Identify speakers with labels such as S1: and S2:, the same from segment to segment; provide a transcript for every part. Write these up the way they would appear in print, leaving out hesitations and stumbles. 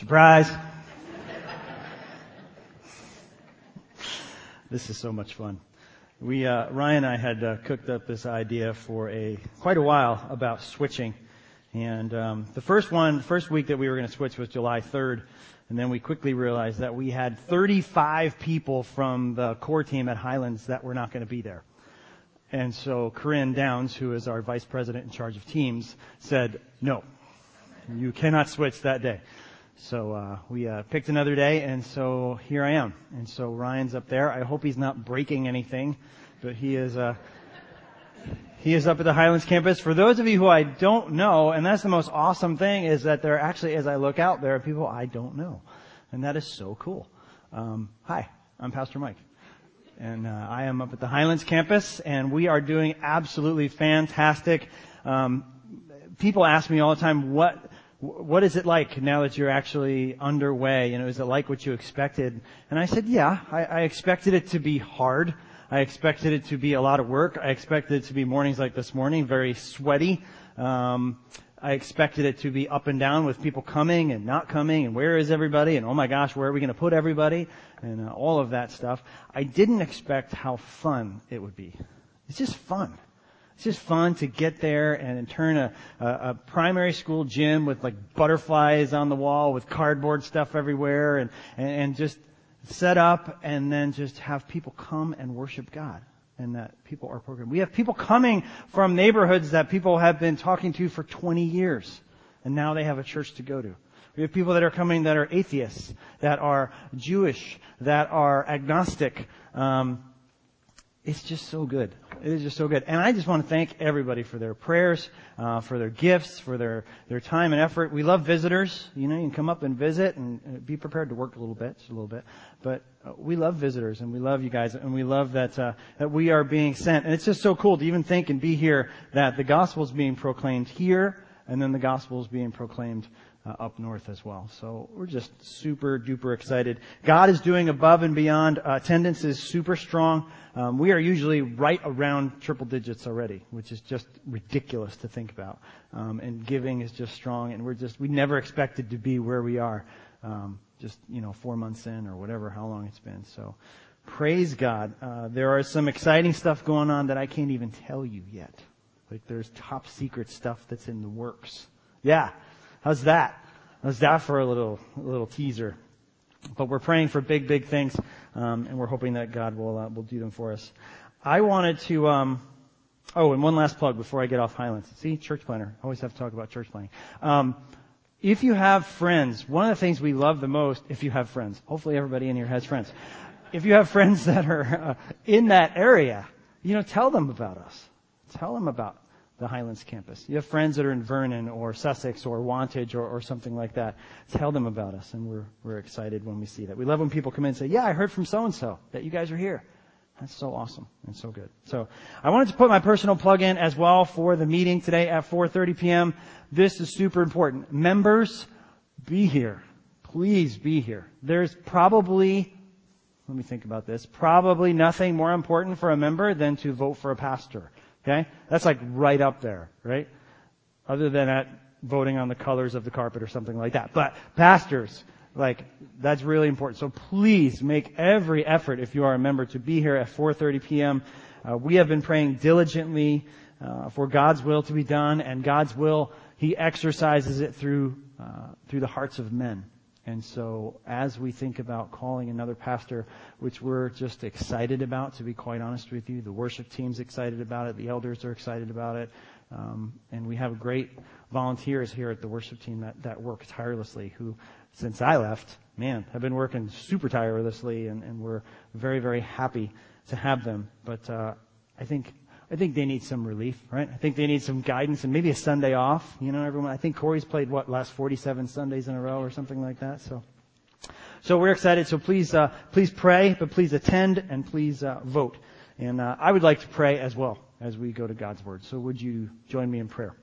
S1: Surprise! This is so much fun. Ryan and I had cooked up this idea for quite a while about switching. And the first week that we were going to switch was July 3rd. And then we quickly realized that we had 35 people from the core team at Highlands that were not going to be there. And so Corinne Downs, who is our vice president in charge of teams, said, no, you cannot switch that day. So we picked another day, and so here I am. And so Ryan's up there. I hope he's not breaking anything, but he is up at the Highlands campus. For those of you who I don't know, and that's the most awesome thing, is that there actually, as I look out, there are people I don't know. And that is so cool. Hi, I'm Pastor Mike. And I am up at the Highlands campus, and we are doing absolutely fantastic. People ask me all the time, what is it like now that you're actually underway? Is it like what you expected? And I said, yeah, I expected it to be hard. I expected it to be a lot of work. I expected it to be mornings like this morning, very sweaty. I expected it to be up and down with people coming and not coming, and where is everybody, and oh my gosh, where are we going to put everybody, and all of that stuff. I didn't expect how fun it would be. It's just fun. It's just fun to get there and turn a primary school gym with like butterflies on the wall with cardboard stuff everywhere and just set up and then just have people come and worship God. And that people are programmed. We have people coming from neighborhoods that people have been talking to for 20 years. And now they have a church to go to. We have people that are coming that are atheists, that are Jewish, that are agnostic. It's just so good. It is just so good. And I just want to thank everybody for their prayers, for their gifts, for their time and effort. We love visitors. You can come up and visit and be prepared to work a little bit. But we love visitors and we love you guys and we love that we are being sent. And it's just so cool to even think and be here that the gospel is being proclaimed here and then the gospel is being proclaimed up north as well. So we're just super duper excited. God is doing above and beyond. Attendance is super strong. We are usually right around triple digits already, which is just ridiculous to think about. And giving is just strong, and we never expected to be where we are, 4 months in or whatever, how long it's been. So praise God. There are some exciting stuff going on that I can't even tell you yet. Like there's top secret stuff that's in the works. Yeah. How's that? How's that for a little teaser? But we're praying for big, big things, and we're hoping that God will do them for us. I wanted to, and one last plug before I get off Highlands. See, church planner. Always have to talk about church planning. If you have friends, one of the things we love the most, if you have friends, hopefully everybody in here has friends. If you have friends that are in that area, tell them about us. Tell them about the Highlands campus. You have friends that are in Vernon or Sussex or Wantage or something like that. Tell them about us, and we're excited when we see that. We love when people come in and say, yeah, I heard from so-and-so that you guys are here. That's so awesome and so good. So I wanted to put my personal plug in as well for the meeting today at 4:30 p.m. This is super important. Members, be here. Please be here. There's probably, let me think about this, probably nothing more important for a member than to vote for a pastor. Okay? That's like right up there, right? Other than at voting on the colors of the carpet or something like that. But pastors, that's really important. So please make every effort, if you are a member, to be here at 4:30 p.m. We have been praying diligently for God's will to be done, and God's will, He exercises it through the hearts of men. And so as we think about calling another pastor, which we're just excited about, to be quite honest with you, the worship team's excited about it, the elders are excited about it, and we have great volunteers here at the worship team that work tirelessly, who, since I left, have been working super tirelessly, and we're very, very happy to have them. But I think they need some relief, right? I think they need some guidance and maybe a Sunday off. Everyone. I think Corey's played last 47 Sundays in a row or something like that. So we're excited. So please pray, but please attend and please vote. And I would like to pray as well as we go to God's Word. So would you join me in prayer?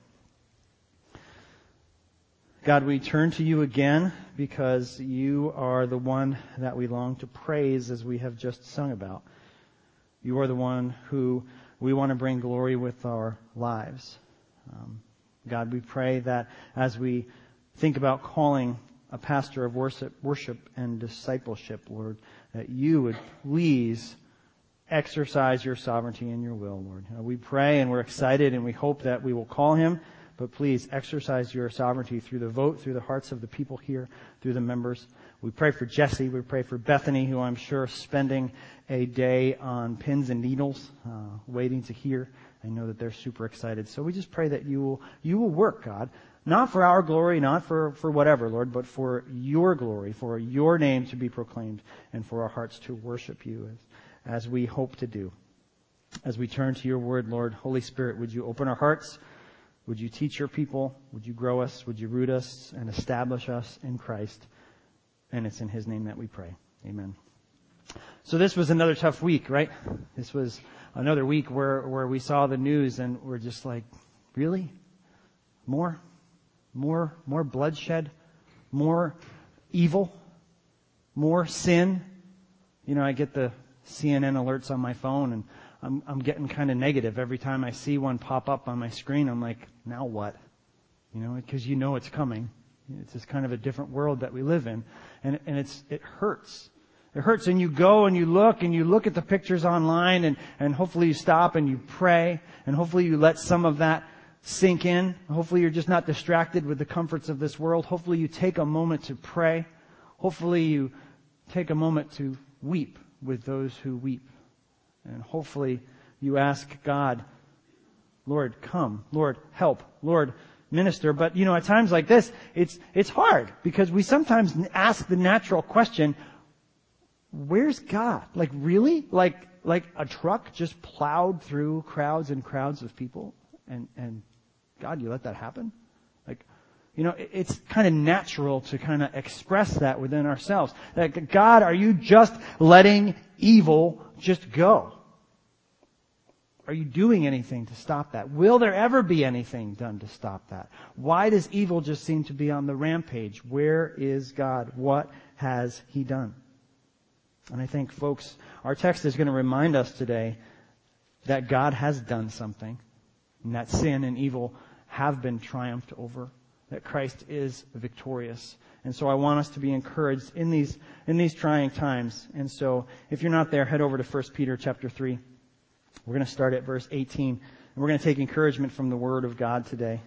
S1: God, we turn to you again because you are the one that we long to praise, as we have just sung about. You are the one who we want to bring glory with our lives. God, we pray that as we think about calling a pastor of worship and discipleship, Lord, that you would please exercise your sovereignty and your will, Lord. We pray and we're excited and we hope that we will call him, but please exercise your sovereignty through the vote, through the hearts of the people here, through the members. We pray for Jesse. We pray for Bethany, who I'm sure is spending a day on pins and needles, waiting to hear. I know that they're super excited. So we just pray that you will work, God, not for our glory, not for whatever, Lord, but for your glory, for your name to be proclaimed, and for our hearts to worship you as we hope to do. As we turn to your word, Lord, Holy Spirit, would you open our hearts? Would you teach your people? Would you grow us? Would you root us and establish us in Christ? And it's in his name that we pray. Amen. So this was another tough week, right? This was another week where we saw the news and we're just like, really? More bloodshed? More evil? More sin? You know, I get the CNN alerts on my phone and I'm getting kind of negative every time I see one pop up on my screen. I'm like, now what? You know, because you know it's coming. It's just kind of a different world that we live in. And it hurts. It hurts. And you go and you look at the pictures online and hopefully you stop and you pray and hopefully you let some of that sink in. Hopefully you're just not distracted with the comforts of this world. Hopefully you take a moment to pray. Hopefully you take a moment to weep with those who weep. And hopefully you ask God, Lord, come. Lord, help. Lord, minister. But, you know, at times like this, it's hard because we sometimes ask the natural question, where's God? Like, really? Like a truck just plowed through crowds and crowds of people? And God, you let that happen? Like, you know, it's kind of natural to kind of express that within ourselves. Like, God, are you just letting evil just go? Are you doing anything to stop that? Will there ever be anything done to stop that? Why does evil just seem to be on the rampage? Where is God? What has he done? And I think, folks, our text is going to remind us today that God has done something, and that sin and evil have been triumphed over, that Christ is victorious. And so I want us to be encouraged in these trying times. And so if you're not there, head over to 1 Peter chapter 3. We're going to start at verse 18. And we're going to take encouragement from the Word of God today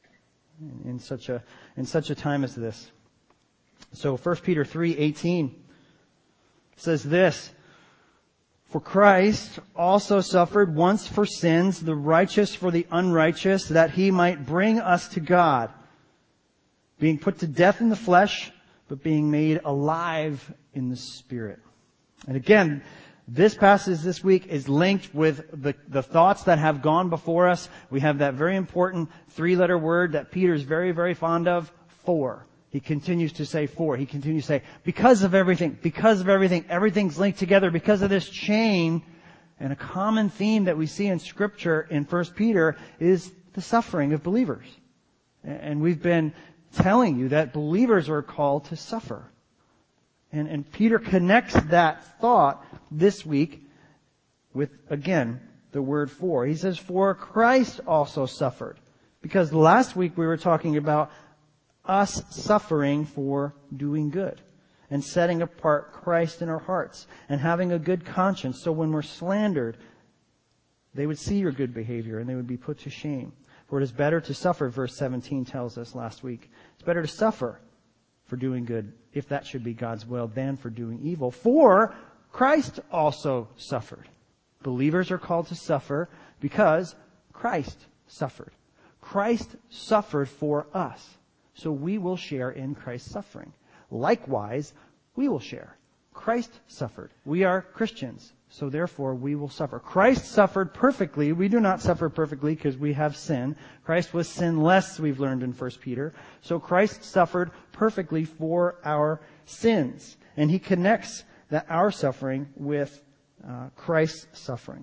S1: in such a time as this. So 1 Peter 3:18 says this, "For Christ also suffered once for sins, the righteous for the unrighteous, that he might bring us to God, being put to death in the flesh, but being made alive in the Spirit." And again, this passage this week is linked with the thoughts that have gone before us. We have that very important 3-letter word that Peter's very, very fond of, for. He continues to say for. He continues to say, because of everything, everything's linked together because of this chain. And a common theme that we see in Scripture in 1 Peter is the suffering of believers. And we've been telling you that believers are called to suffer. And Peter connects that thought this week with, again, the word for. He says, "For Christ also suffered." Because last week we were talking about us suffering for doing good and setting apart Christ in our hearts and having a good conscience. So when we're slandered, they would see your good behavior and they would be put to shame. For it is better to suffer, verse 17 tells us last week. It's better to suffer for doing good, if that should be God's will, than for doing evil. For Christ also suffered. Believers are called to suffer because Christ suffered. Christ suffered for us, so we will share in Christ's suffering. Likewise, we will share. Christ suffered. We are Christians, so therefore we will suffer. Christ suffered perfectly. We do not suffer perfectly because we have sin. Christ was sinless, we've learned in 1 Peter. So Christ suffered perfectly for our sins. And he connects our suffering with Christ's suffering.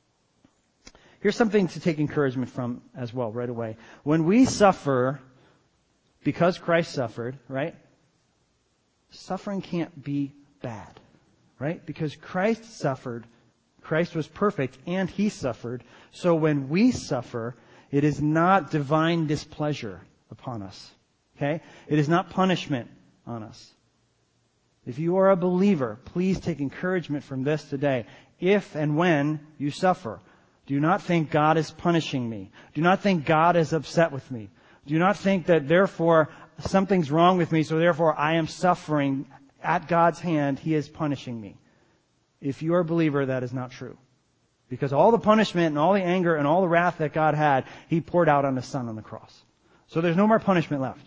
S1: Here's something to take encouragement from as well right away. When we suffer because Christ suffered, right? Suffering can't be bad, right? Because Christ suffered, Christ was perfect, and he suffered. So when we suffer, it is not divine displeasure upon us, okay? It is not punishment on us. If you are a believer, please take encouragement from this today. If and when you suffer, do not think God is punishing me. Do not think God is upset with me. Do not think that therefore something's wrong with me, so therefore I am suffering at God's hand. He is punishing me. If you are a believer, that is not true. Because all the punishment and all the anger and all the wrath that God had, He poured out on His Son on the cross. So there's no more punishment left.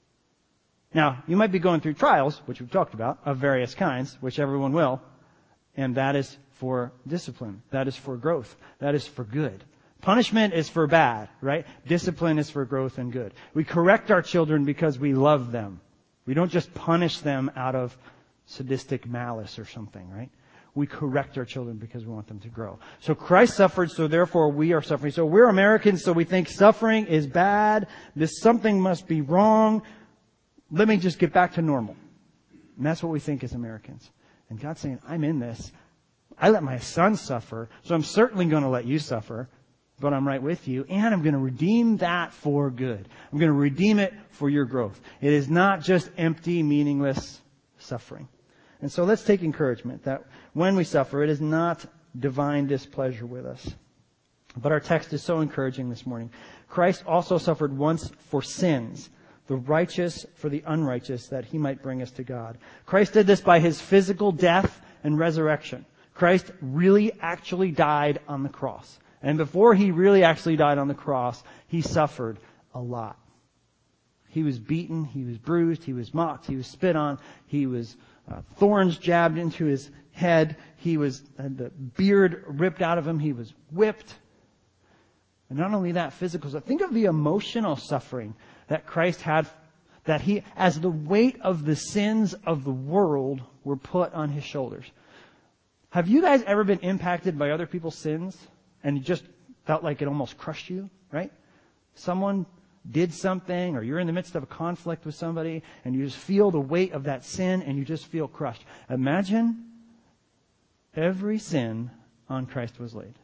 S1: Now, you might be going through trials, which we've talked about, of various kinds, which everyone will, and that is for discipline. That is for growth. That is for good. Punishment is for bad, right? Discipline is for growth and good. We correct our children because we love them. We don't just punish them out of sadistic malice or something, right? We correct our children because we want them to grow. So Christ suffered, so therefore we are suffering. So we're Americans, so we think suffering is bad. Something must be wrong. Let me just get back to normal. And that's what we think as Americans. And God's saying, I'm in this. I let my son suffer, so I'm certainly going to let you suffer, but I'm right with you, and I'm going to redeem that for good. I'm going to redeem it for your growth. It is not just empty, meaningless suffering. And so let's take encouragement that when we suffer, it is not divine displeasure with us. But our text is so encouraging this morning. Christ also suffered once for sins, the righteous for the unrighteous, that He might bring us to God. Christ did this by His physical death and resurrection. Christ really actually died on the cross. And before He really actually died on the cross, He suffered a lot. He was beaten, He was bruised, He was mocked, He was spit on, He was thorns jabbed into His head, He had the beard ripped out of Him, He was whipped. And not only that, physical stuff. Think of the emotional suffering that Christ had, that He, as the weight of the sins of the world were put on His shoulders. Have you guys ever been impacted by other people's sins and you just felt like it almost crushed you, right? Someone did something, or you're in the midst of a conflict with somebody and you just feel the weight of that sin and you just feel crushed. Imagine every sin on Christ was laid.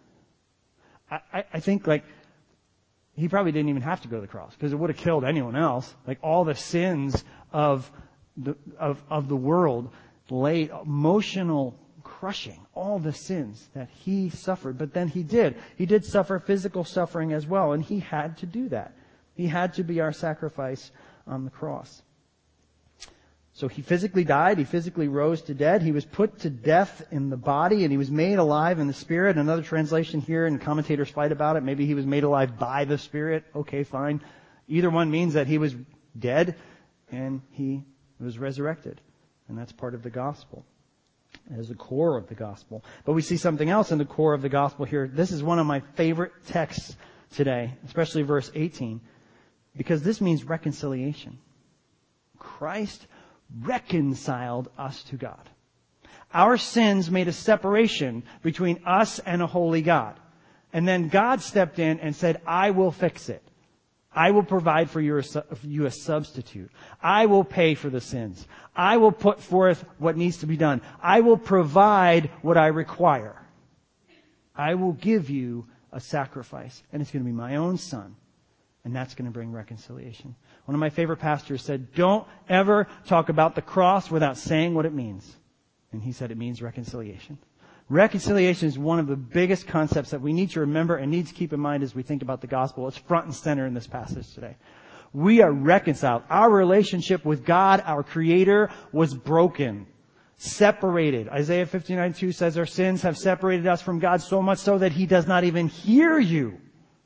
S1: I think like He probably didn't even have to go to the cross because it would have killed anyone else. Like all the sins of the world laid, emotional crushing, all the sins that He suffered. But then He did suffer physical suffering as well, and He had to do that. He had to be our sacrifice on the cross. So He physically died, He physically rose to dead, He was put to death in the body, and He was made alive in the Spirit. Another translation here, and commentators fight about it, maybe He was made alive by the Spirit. Okay, fine. Either one means that He was dead and He was resurrected. And that's part of the gospel, as the core of the gospel. But we see something else in the core of the gospel here. This is one of my favorite texts today, especially verse 18, because this means reconciliation. Christ reconciled us to God. Our sins made a separation between us and a holy God. And then God stepped in and said, I will fix it. I will provide for you a substitute. I will pay for the sins. I will put forth what needs to be done. I will provide what I require. I will give you a sacrifice, and it's going to be my own Son, and that's going to bring reconciliation. One of my favorite pastors said, don't ever talk about the cross without saying what it means. And he said it means reconciliation. Reconciliation is one of the biggest concepts that we need to remember and need to keep in mind as we think about the gospel. It's front and center in this passage today. We are reconciled. Our relationship with God, our Creator, was broken, separated. Isaiah 59:2 says our sins have separated us from God so much so that He does not even hear you.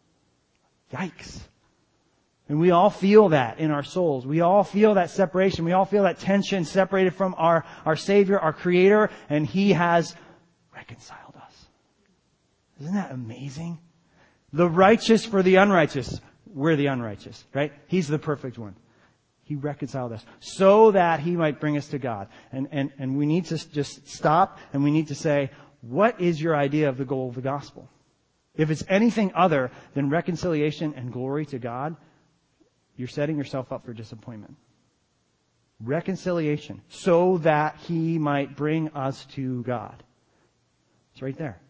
S1: Yikes. And we all feel that in our souls. We all feel that separation. We all feel that tension, separated from our Savior, our Creator, and He has reconciled us. Isn't that amazing? The righteous for the unrighteous. We're the unrighteous, right? He's the perfect one. He reconciled us so that He might bring us to God. And we need to just stop and we need to say, what is your idea of the goal of the gospel? If it's anything other than reconciliation and glory to God, you're setting yourself up for disappointment. Reconciliation so that He might bring us to God. It's right there.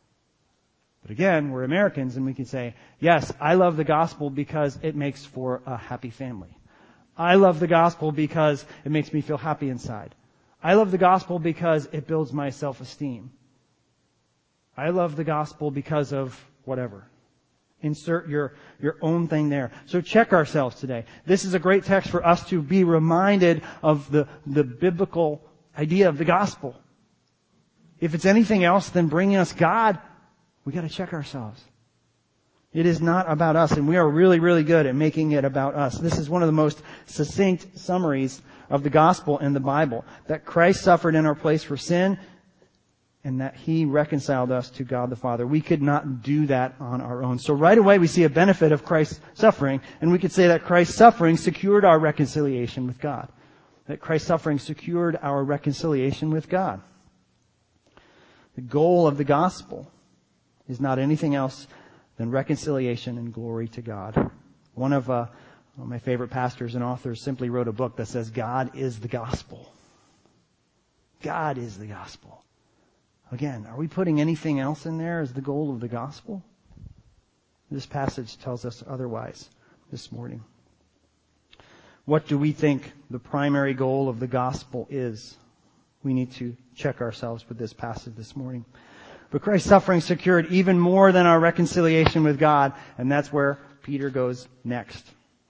S1: But again, we're Americans and we can say, yes, I love the gospel because it makes for a happy family. I love the gospel because it makes me feel happy inside. I love the gospel because it builds my self-esteem. I love the gospel because of whatever. Insert your own thing there. So check ourselves today. This is a great text for us to be reminded of the biblical idea of the gospel. If it's anything else than bringing us God, we got to check ourselves. It is not about us, and we are really, really good at making it about us. This is one of the most succinct summaries of the gospel in the Bible. That Christ suffered in our place for sin, and that He reconciled us to God the Father. We could not do that on our own. So right away we see a benefit of Christ's suffering, and we could say that Christ's suffering secured our reconciliation with God. That Christ's suffering secured our reconciliation with God. The goal of the gospel is not anything else than reconciliation and glory to God. One of my favorite pastors and authors simply wrote a book that says, God is the gospel. God is the gospel. Again, are we putting anything else in there as the goal of the gospel? This passage tells us otherwise this morning. What do we think the primary goal of the gospel is? We need to check ourselves with this passage this morning. But Christ's suffering secured even more than our reconciliation with God, and that's where Peter goes next.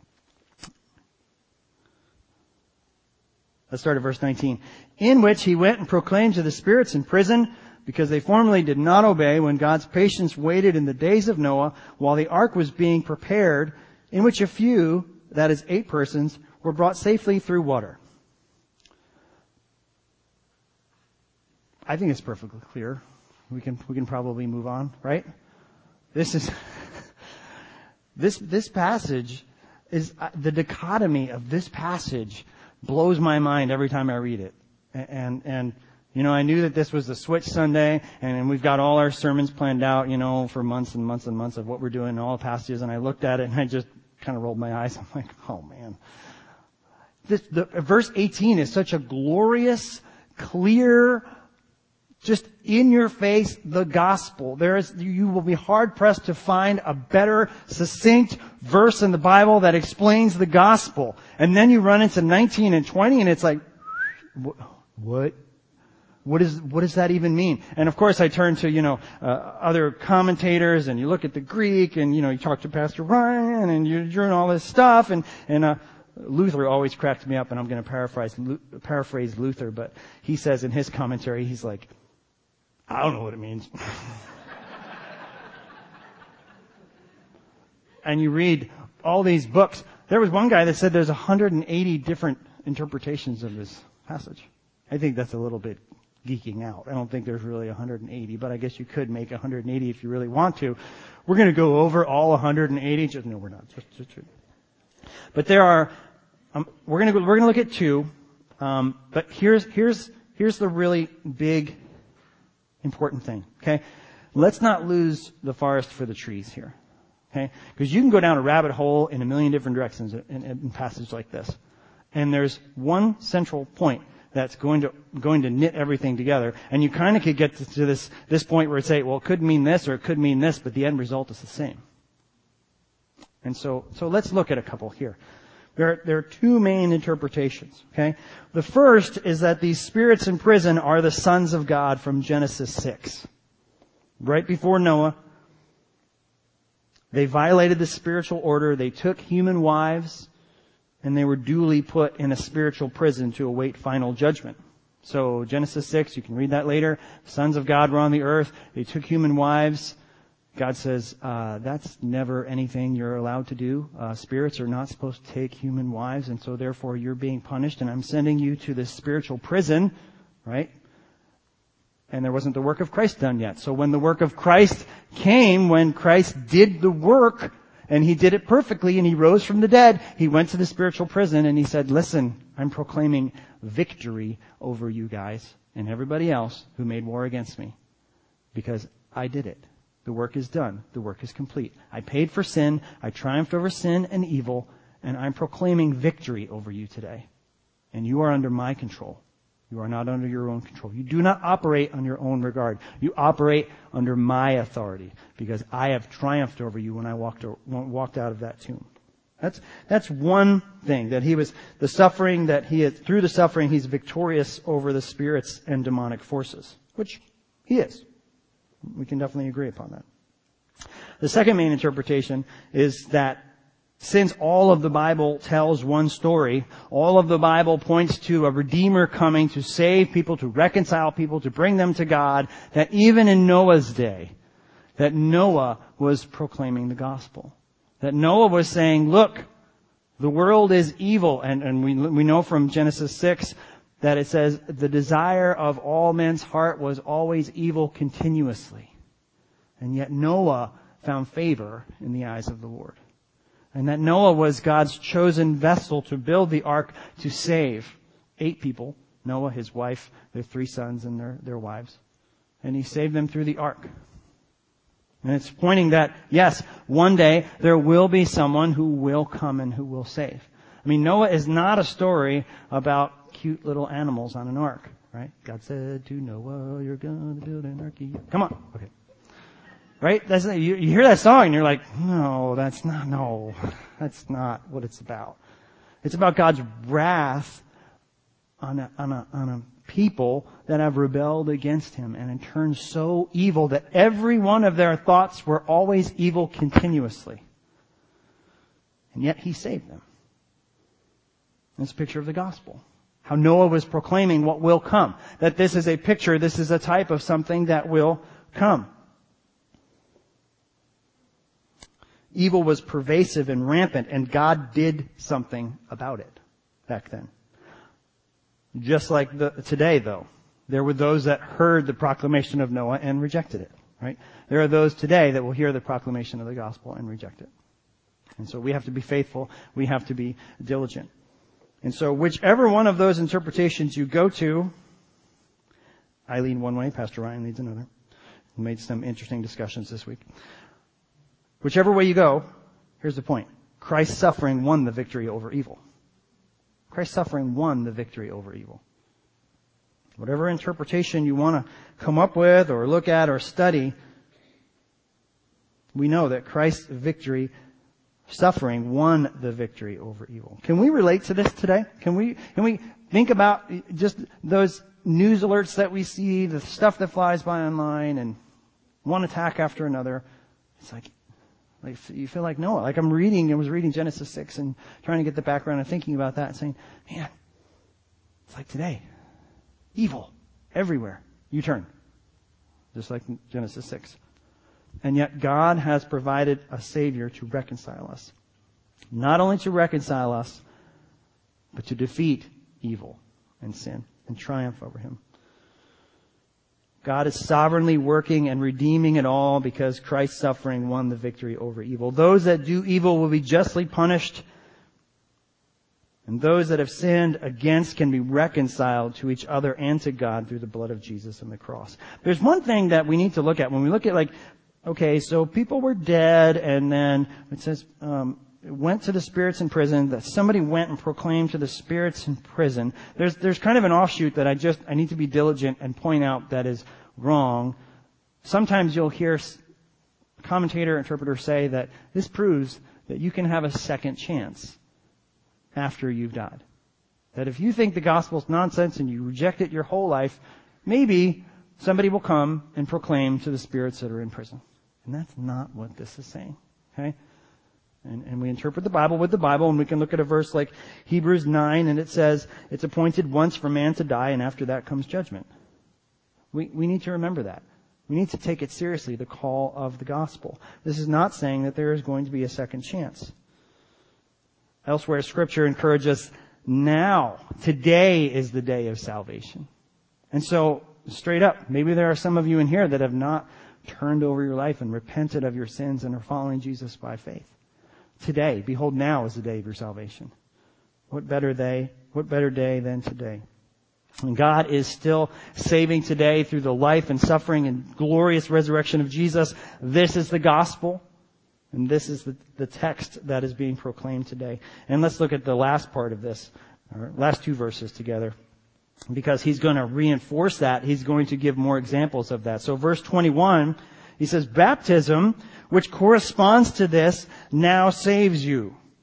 S1: Let's start at verse 19. In which he went and proclaimed to the spirits in prison, because they formerly did not obey when God's patience waited in the days of Noah while the ark was being prepared, in which a few, that is 8 persons, were brought safely through water. I think it's perfectly clear. We can probably move on, right? This is this passage is the dichotomy of this passage blows my mind every time I read it. And you know, I knew that this was the Switch Sunday, and we've got all our sermons planned out, you know, for months and months and months of what we're doing in all the passages, and I looked at it and I just kind of rolled my eyes. I'm like, oh man. Verse 18 is such a glorious, clear, just in your face, the gospel. You will be hard pressed to find a better, succinct verse in the Bible that explains the gospel. And then you run into 19 and 20 and it's like, what? What does that even mean? And of course I turn to, other commentators and you look at the Greek and, you talk to Pastor Ryan and you're doing all this stuff and Luther always cracked me up, and I'm going to paraphrase Luther, but he says in his commentary, he's like, I don't know what it means. And you read all these books. There was one guy that said there's 180 different interpretations of this passage. I think that's a little bit geeking out. I don't think there's really 180, but I guess you could make 180 if you really want to. We're going to go over all 180. No, we're not. But there are. We're going to look at 2. But here's the really big, important thing. Okay, let's not lose the forest for the trees here. Okay, because you can go down a rabbit hole in a million different directions in a passage like this, and there's one central point that's going to knit everything together, and you kind of could get to this point where it say, well, it could mean this or it could mean this, but the end result is the same. And so let's look at a couple here. There are 2 main interpretations, okay? The first is that these spirits in prison are the sons of God from Genesis 6. Right before Noah, they violated the spiritual order. They took human wives, and they were duly put in a spiritual prison to await final judgment. So Genesis 6, you can read that later. Sons of God were on the earth. They took human wives. God says, that's never anything you're allowed to do. Spirits are not supposed to take human wives, and so therefore you're being punished, and I'm sending you to this spiritual prison, right? And there wasn't the work of Christ done yet. So when the work of Christ came, when Christ did the work, and He did it perfectly, and He rose from the dead, He went to the spiritual prison, and He said, listen, I'm proclaiming victory over you guys and everybody else who made war against me, because I did it. The work is done. The work is complete. I paid for sin. I triumphed over sin and evil, and I'm proclaiming victory over you today. And you are under my control. You are not under your own control. You do not operate on your own regard. You operate under my authority, because I have triumphed over you when I walked out of that tomb. That's one thing, that he was the suffering that through the suffering he's victorious over the spirits and demonic forces, which he is. We can definitely agree upon that. The second main interpretation is that since all of the Bible tells one story, all of the Bible points to a Redeemer coming to save people, to reconcile people, to bring them to God, that even in Noah's day, that Noah was proclaiming the gospel. That Noah was saying, look, the world is evil. And we know from Genesis 6 that it says, the desire of all men's heart was always evil continuously. And yet Noah found favor in the eyes of the Lord. And that Noah was God's chosen vessel to build the ark to save 8 people. Noah, his wife, their 3 sons, and their wives. And he saved them through the ark. And it's pointing that, yes, one day there will be someone who will come and who will save. I mean, Noah is not a story about cute little animals on an ark, right? God said to Noah, you're going to build an ark. Come on. Okay. Right? You hear that song and you're like, no, that's not what it's about. It's about God's wrath on a people that have rebelled against him and turned so evil that every one of their thoughts were always evil continuously. And yet he saved them. It's a picture of the gospel. How Noah was proclaiming what will come. That this is a picture, this is a type of something that will come. Evil was pervasive and rampant, and God did something about it back then. Just like today, though, there were those that heard the proclamation of Noah and rejected it, right? There are those today that will hear the proclamation of the gospel and reject it. And so we have to be faithful. We have to be diligent. And so whichever one of those interpretations you go to, I lean one way, Pastor Ryan leads another. We made some interesting discussions this week. Whichever way you go, here's the point. Christ's suffering won the victory over evil. Christ's suffering won the victory over evil. Whatever interpretation you want to come up with or look at or study, we know that Christ's suffering won the victory over evil. Can we relate to this today? Can we think about just those news alerts that we see, the stuff that flies by online, and one attack after another? It's like you feel like Noah. Like I was reading Genesis 6 and trying to get the background and thinking about that and saying, man, it's like today. Evil. Everywhere. You turn. Just like Genesis 6. And yet God has provided a Savior to reconcile us. Not only to reconcile us, but to defeat evil and sin and triumph over him. God is sovereignly working and redeeming it all because Christ's suffering won the victory over evil. Those that do evil will be justly punished, and those that have sinned against can be reconciled to each other and to God through the blood of Jesus and the cross. There's one thing that we need to look at when we look at okay, so people were dead, and then it says, went to the spirits in prison, that somebody went and proclaimed to the spirits in prison. There's kind of an offshoot that I need to be diligent and point out that is wrong. Sometimes you'll hear commentator, interpreter say that this proves that you can have a second chance after you've died. That if you think the gospel's nonsense and you reject it your whole life, maybe somebody will come and proclaim to the spirits that are in prison. And that's not what this is saying. Okay? And we interpret the Bible with the Bible, and we can look at a verse like Hebrews 9, and it says, it's appointed once for man to die, and after that comes judgment. We need to remember that. We need to take it seriously, the call of the gospel. This is not saying that there is going to be a second chance. Elsewhere, Scripture encourages us now. Today is the day of salvation. And so, straight up, maybe there are some of you in here that have not turned over your life and repented of your sins and are following Jesus by faith. Today, behold, now is the day of your salvation. What better day than today? And God is still saving today through the life and suffering and glorious resurrection of Jesus. This is the gospel. And this is the text that is being proclaimed today. And let's look at the last part of this, or last 2 verses together. Because he's going to reinforce that. He's going to give more examples of that. So verse 21, he says, baptism, which corresponds to this, now saves you.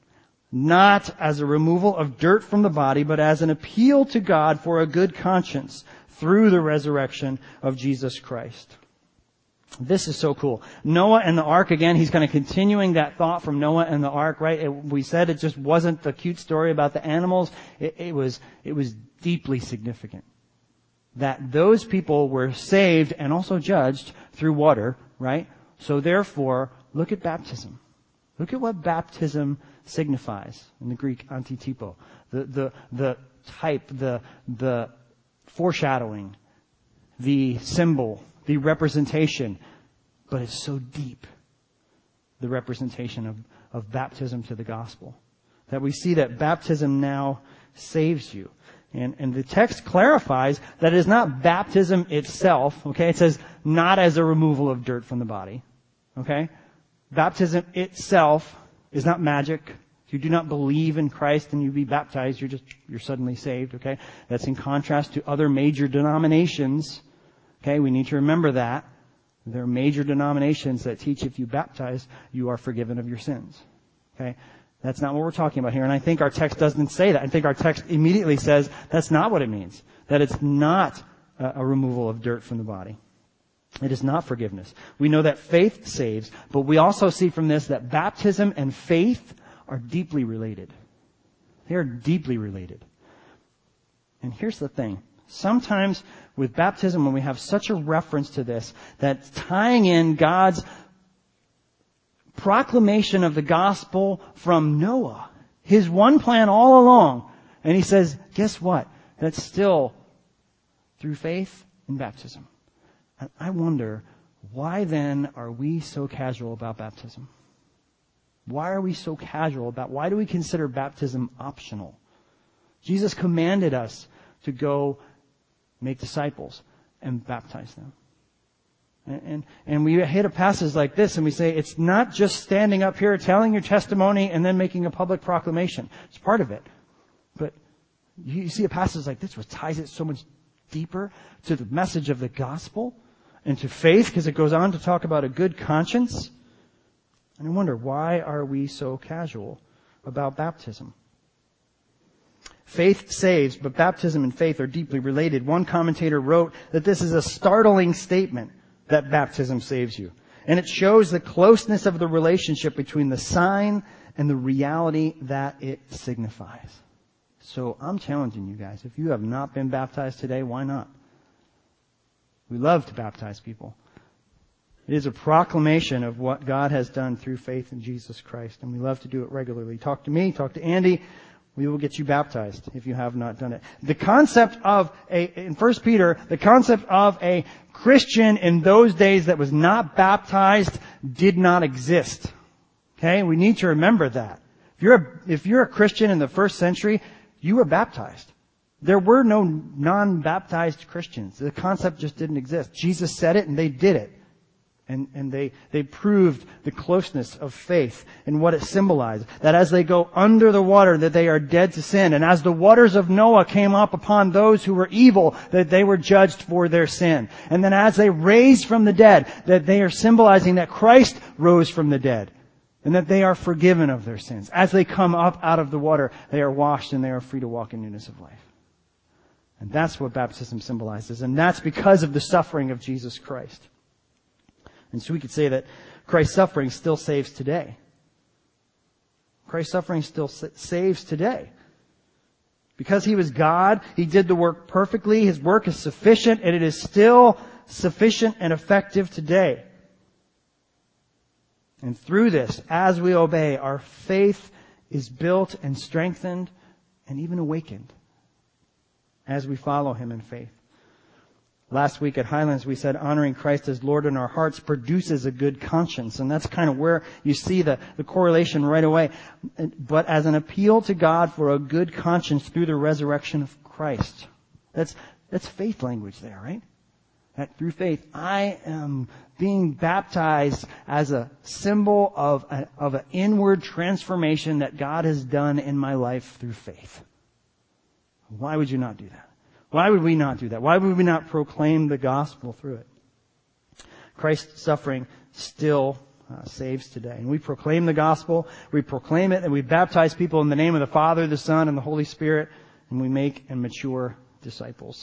S1: not as a removal of dirt from the body, but as an appeal to God for a good conscience through the resurrection of Jesus Christ. This is so cool. Noah and the ark, again, he's kind of continuing that thought from Noah and the ark, right? We said it just wasn't the cute story about the animals. It was deeply significant that those people were saved and also judged through water, right? So therefore, look at baptism. Look at what baptism signifies in the Greek antitypo. The type, the foreshadowing, the symbol, the representation, but it's so deep, the representation of baptism to the gospel, that we see that baptism now saves you. And the text clarifies that it is not baptism itself, okay? It says not as a removal of dirt from the body, okay? Baptism itself is not magic. If you do not believe in Christ and you be baptized, you're suddenly saved, okay? That's in contrast to other major denominations. Okay, we need to remember that. There are major denominations that teach if you baptize, you are forgiven of your sins. Okay? That's not what we're talking about here. And I think our text doesn't say that. I think our text immediately says that's not what it means. That it's not a removal of dirt from the body. It is not forgiveness. We know that faith saves, but we also see from this that baptism and faith are deeply related. They are deeply related. And here's the thing. Sometimes with baptism, when we have such a reference to this, that's tying in God's proclamation of the gospel from Noah, his one plan all along, and he says, guess what? That's still through faith and baptism. And I wonder, why then are we so casual about baptism? Why are we so casual about, why do we consider baptism optional? Jesus commanded us to go make disciples and baptize them. And we hit a passage like this and we say, it's not just standing up here telling your testimony and then making a public proclamation. It's part of it. But you see a passage like this which ties it so much deeper to the message of the gospel and to faith, because it goes on to talk about a good conscience. And I wonder, why are we so casual about baptism? Faith saves, but baptism and faith are deeply related. One commentator wrote that this is a startling statement that baptism saves you. And it shows the closeness of the relationship between the sign and the reality that it signifies. So I'm challenging you guys. If you have not been baptized today, why not? We love to baptize people. It is a proclamation of what God has done through faith in Jesus Christ, and we love to do it regularly. Talk to me, talk to Andy. We will get you baptized if you have not done it. The concept of in 1 Peter, the concept of a Christian in those days that was not baptized did not exist. Okay? We need to remember that. If you're a Christian in the first century, you were baptized. There were no non-baptized Christians. The concept just didn't exist. Jesus said it and they did it. And they proved the closeness of faith and what it symbolized. That as they go under the water, that they are dead to sin. And as the waters of Noah came up upon those who were evil, that they were judged for their sin. And then as they raised from the dead, that they are symbolizing that Christ rose from the dead. And that they are forgiven of their sins. As they come up out of the water, they are washed and they are free to walk in newness of life. And that's what baptism symbolizes. And that's because of the suffering of Jesus Christ. And so we could say that Christ's suffering still saves today. Christ's suffering still saves today. Because He was God, He did the work perfectly, His work is sufficient, and it is still sufficient and effective today. And through this, as we obey, our faith is built and strengthened and even awakened as we follow Him in faith. Last week at Highlands, we said honoring Christ as Lord in our hearts produces a good conscience. And that's kind of where you see the correlation right away. But as an appeal to God for a good conscience through the resurrection of Christ. That's faith language there, right? That through faith, I am being baptized as a symbol of an inward transformation that God has done in my life through faith. Why would you not do that? Why would we not do that? Why would we not proclaim the gospel through it? Christ's suffering still saves today. And we proclaim the gospel, we proclaim it, and we baptize people in the name of the Father, the Son, and the Holy Spirit, and we make and mature disciples.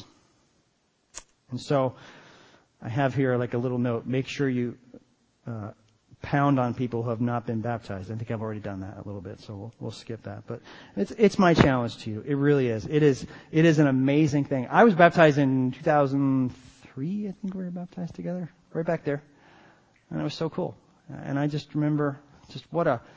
S1: And so, I have here like a little note. Make sure you pound on people who have not been baptized. I think I've already done that a little bit, so we'll skip that. But it's my challenge to you. It really is. It is an amazing thing. I was baptized in 2003. I think we were baptized together, right back there, and it was so cool. And I just remember just what a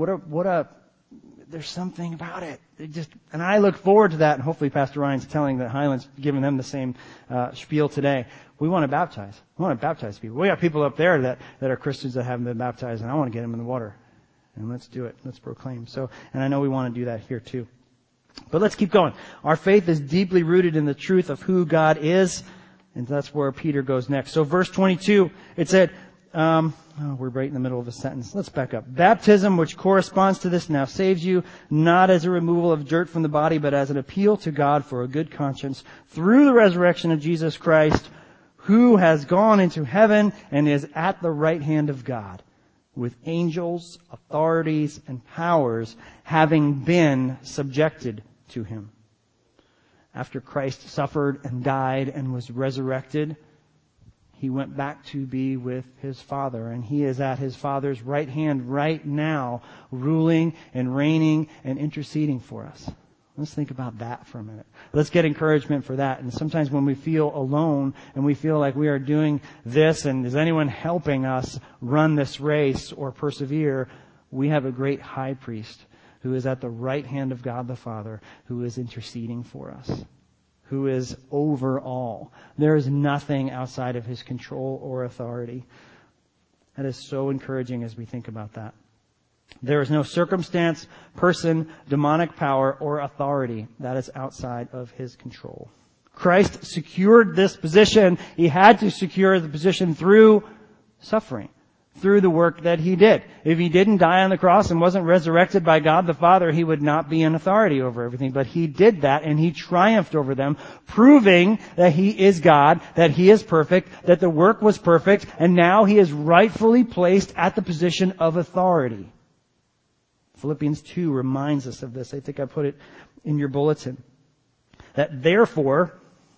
S1: there's something about it. And I look forward to that, and hopefully Pastor Ryan's telling the Highlands, giving them the same spiel today. We want to baptize. We want to baptize people. We got people up there that are Christians that haven't been baptized, and I want to get them in the water. And let's do it. Let's proclaim. So, and I know we want to do that here too. But let's keep going. Our faith is deeply rooted in the truth of who God is, and that's where Peter goes next. So verse 22, it said, we're right in the middle of a sentence. Let's back up. Baptism, which corresponds to this, now saves you, not as a removal of dirt from the body, but as an appeal to God for a good conscience through the resurrection of Jesus Christ, who has gone into heaven and is at the right hand of God, with angels, authorities, and powers having been subjected to him. After Christ suffered and died and was resurrected, he went back to be with his Father, and he is at his Father's right hand right now, ruling and reigning and interceding for us. Let's think about that for a minute. Let's get encouragement for that. And sometimes when we feel alone and we feel like we are doing this and is anyone helping us run this race or persevere, we have a great high priest who is at the right hand of God the Father, who is interceding for us, who is over all. There is nothing outside of his control or authority. That is so encouraging as we think about that. There is no circumstance, person, demonic power, or authority that is outside of his control. Christ secured this position. He had to secure the position through suffering, through the work that he did. If he didn't die on the cross and wasn't resurrected by God the Father, he would not be in authority over everything. But he did that, and he triumphed over them, proving that he is God, that he is perfect, that the work was perfect, and now he is rightfully placed at the position of authority. Philippians 2 reminds us of this. I think I put it in your bulletin. That therefore,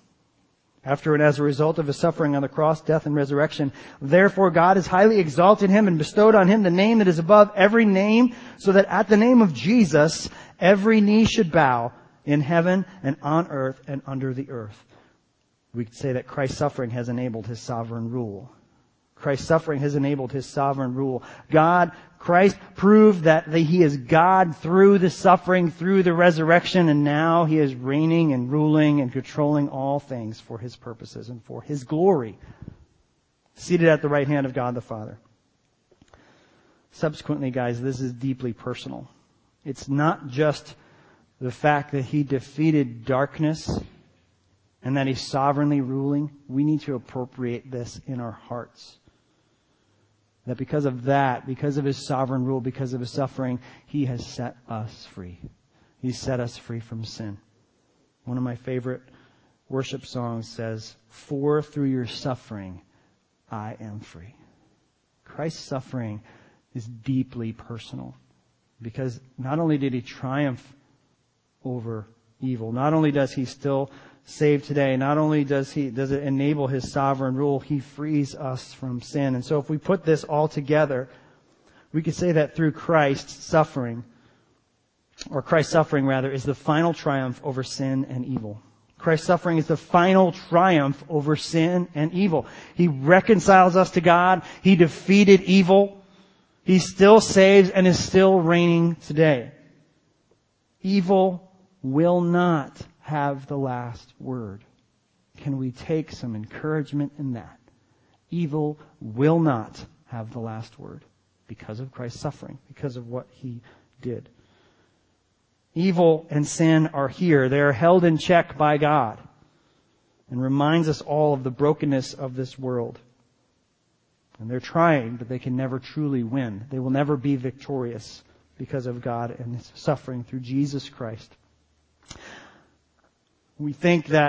S1: after and as a result of his suffering on the cross, death, and resurrection, therefore God has highly exalted him and bestowed on him the name that is above every name, so that at the name of Jesus, every knee should bow in heaven and on earth and under the earth. We could say that Christ's suffering has enabled his sovereign rule. Christ's suffering has enabled his sovereign rule. Christ proved that he is God through the suffering, through the resurrection, and now he is reigning and ruling and controlling all things for his purposes and for his glory, seated at the right hand of God the Father. Subsequently, guys, this is deeply personal. It's not just the fact that he defeated darkness and that he's sovereignly ruling. We need to appropriate this in our hearts. That because of that, because of his sovereign rule, because of his suffering, he has set us free. He set us free from sin. One of my favorite worship songs says, "For through your suffering, I am free." Christ's suffering is deeply personal, because not only did he triumph over evil, not only does he still save today, not only does it enable his sovereign rule, he frees us from sin. And so if we put this all together, we could say that through Christ's suffering is the final triumph over sin and evil. Christ's suffering is the final triumph over sin and evil. He reconciles us to God. He defeated evil. He still saves and is still reigning today. Evil will not have the last word. Can we take some encouragement in that? Evil will not have the last word because of Christ's suffering, because of what he did. Evil and sin are here. They are held in check by God and reminds us all of the brokenness of this world. And they're trying, but they can never truly win. They will never be victorious because of God and his suffering through Jesus Christ. We think that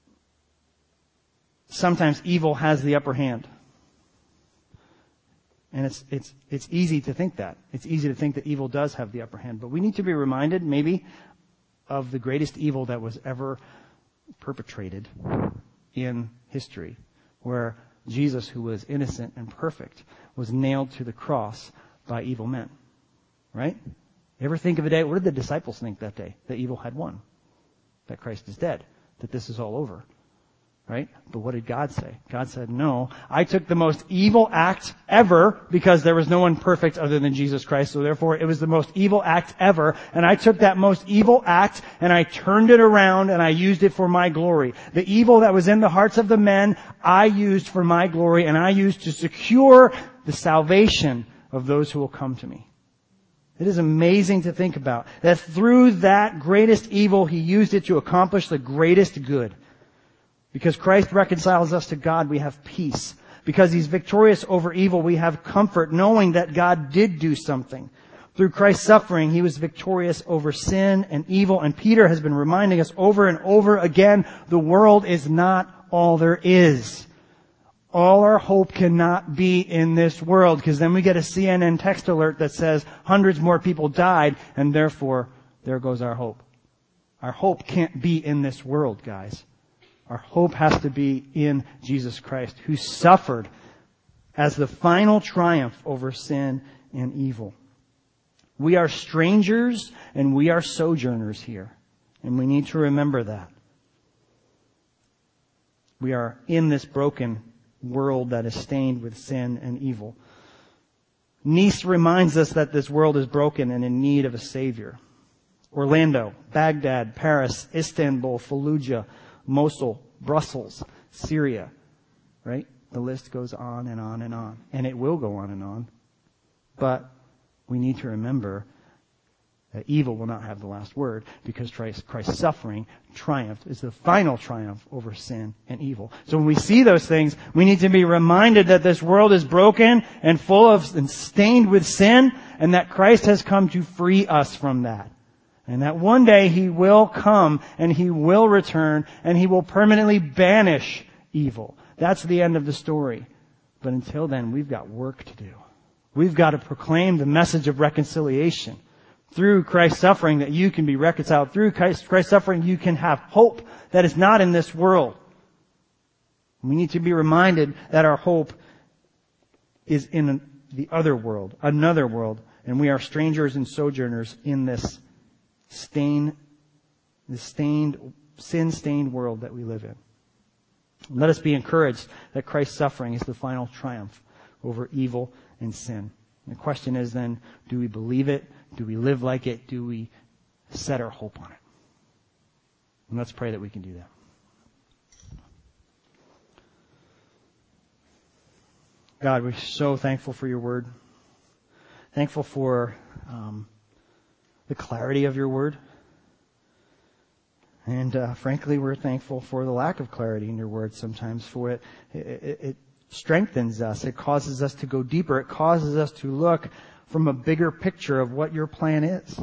S1: sometimes evil has the upper hand. And it's easy to think that. It's easy to think that evil does have the upper hand. But we need to be reminded, maybe, of the greatest evil that was ever perpetrated in history, where Jesus, who was innocent and perfect, was nailed to the cross by evil men. Right? You ever think of a day, what did the disciples think that day? That evil had won. That Christ is dead. That this is all over. Right? But what did God say? God said, no, I took the most evil act ever, because there was no one perfect other than Jesus Christ, so therefore it was the most evil act ever, and I took that most evil act and I turned it around and I used it for my glory. The evil that was in the hearts of the men, I used for my glory, and I used to secure the salvation of those who will come to me. It is amazing to think about that through that greatest evil, He used it to accomplish the greatest good. Because Christ reconciles us to God, we have peace. Because He's victorious over evil, we have comfort, knowing that God did do something. Through Christ's suffering, He was victorious over sin and evil. And Peter has been reminding us over and over again, the world is not all there is. All our hope cannot be in this world, because then we get a CNN text alert that says hundreds more people died, and therefore, there goes our hope. Our hope can't be in this world, guys. Our hope has to be in Jesus Christ, who suffered as the final triumph over sin and evil. We are strangers and we are sojourners here, and we need to remember that. We are in this broken world that is stained with sin and evil. Nice reminds us that this world is broken and in need of a Savior. Orlando, Baghdad, Paris, Istanbul, Fallujah, Mosul, Brussels, Syria, right? The list goes on and on and on. And it will go on and on. But we need to remember that evil will not have the last word, because Christ's suffering triumphed, is the final triumph over sin and evil. So when we see those things, we need to be reminded that this world is broken and full of and stained with sin, and that Christ has come to free us from that. And that one day He will come and He will return and He will permanently banish evil. That's the end of the story. But until then, we've got work to do. We've got to proclaim the message of reconciliation. Through Christ's suffering, that you can be reconciled. Through Christ's suffering, you can have hope that is not in this world. We need to be reminded that our hope is in the other world, another world, and we are strangers and sojourners in this sin-stained world that we live in. Let us be encouraged that Christ's suffering is the final triumph over evil and sin. And the question is then, do we believe it? Do we live like it? Do we set our hope on it? And let's pray that we can do that. God, we're so thankful for your word. Thankful for the clarity of your word. And frankly, we're thankful for the lack of clarity in your word sometimes. For it strengthens us. It causes us to go deeper. It causes us to look from a bigger picture of what your plan is.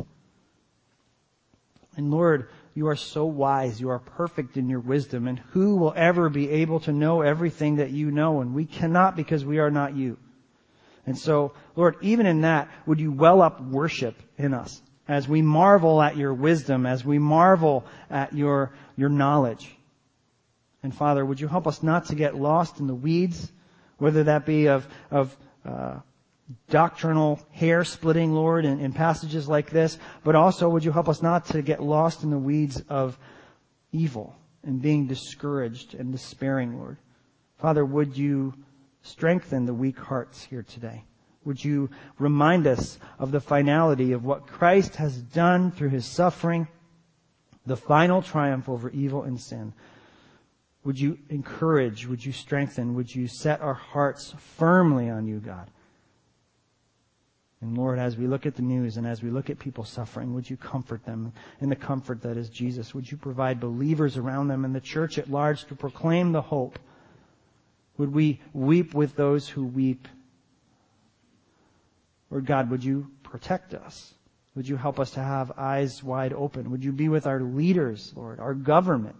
S1: And Lord, you are so wise. You are perfect in your wisdom. And who will ever be able to know everything that you know? And we cannot, because we are not you. And so, Lord, even in that, would you well up worship in us as we marvel at your wisdom, as we marvel at your knowledge. And Father, would you help us not to get lost in the weeds, whether that be of doctrinal hair splitting, Lord, in passages like this, but also would you help us not to get lost in the weeds of evil and being discouraged and despairing, Lord. Father, would you strengthen the weak hearts here today? Would you remind us of the finality of what Christ has done through his suffering, the final triumph over evil and sin? Would you encourage, would you strengthen, would you set our hearts firmly on you, God? And Lord, as we look at the news and as we look at people suffering, would you comfort them in the comfort that is Jesus? Would you provide believers around them and the church at large to proclaim the hope? Would we weep with those who weep? Lord God, would you protect us? Would you help us to have eyes wide open? Would you be with our leaders, Lord, our government?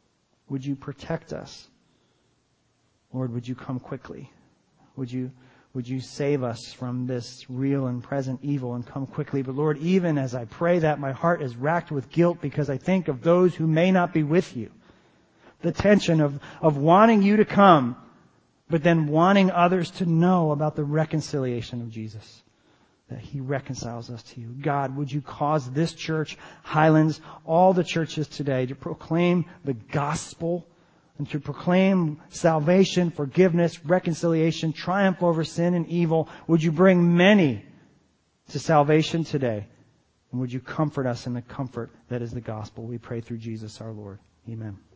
S1: Would you protect us? Lord, would you come quickly? Would you would you save us from this real and present evil and come quickly? But Lord, even as I pray that, my heart is racked with guilt because I think of those who may not be with you. The tension of wanting you to come, but then wanting others to know about the reconciliation of Jesus, that He reconciles us to you. God, would you cause this church, Highlands, all the churches today, to proclaim the gospel and to proclaim salvation, forgiveness, reconciliation, triumph over sin and evil. Would you bring many to salvation today? And would you comfort us in the comfort that is the gospel? We pray through Jesus our Lord. Amen.